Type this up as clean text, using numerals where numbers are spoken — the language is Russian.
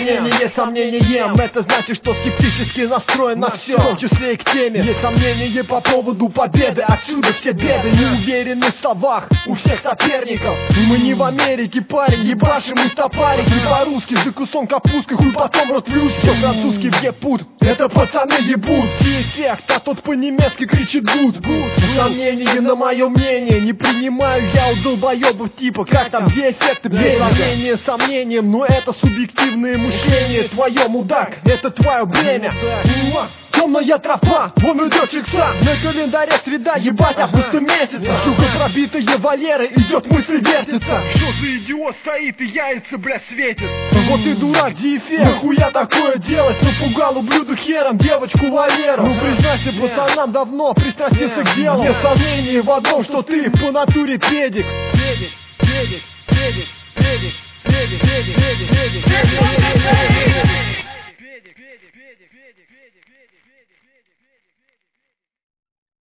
сомнением. Это значит, что скептически настроен на все, в том числе и к теме. Есть сомнения по поводу победы, отсюда все беды. Не уверены в словах у всех соперников. И мы не в Америке, парень, ебашим мы топарики. По-русски, за кусом капусткой, хуй потом рот в люске. По-французски въебут, это пацаны ебут. Эффект, а тот по-немецки кричит гуд. Сомнения на мое мнение не принимаю я у долбоебов типа. Как там, где эффекты, предложение сомнением. Но это субъективное мышление. Твое, мудак, это твое бремя. Темная тропа, вон идет чекса. На календаре среда, ебать, августа месяца. Штука пробитая Валеры, идет мысль вертится. Что за идиот стоит и яйца, бля, светит? Вот и дурак, где эффект? Нахуя такое делать? Напугал ублюдок хером девочку Валеру. Ну признайся пацанам, давно пристрастился к делу. Нет сомнений в одном, что ты по натуре педик. Педик.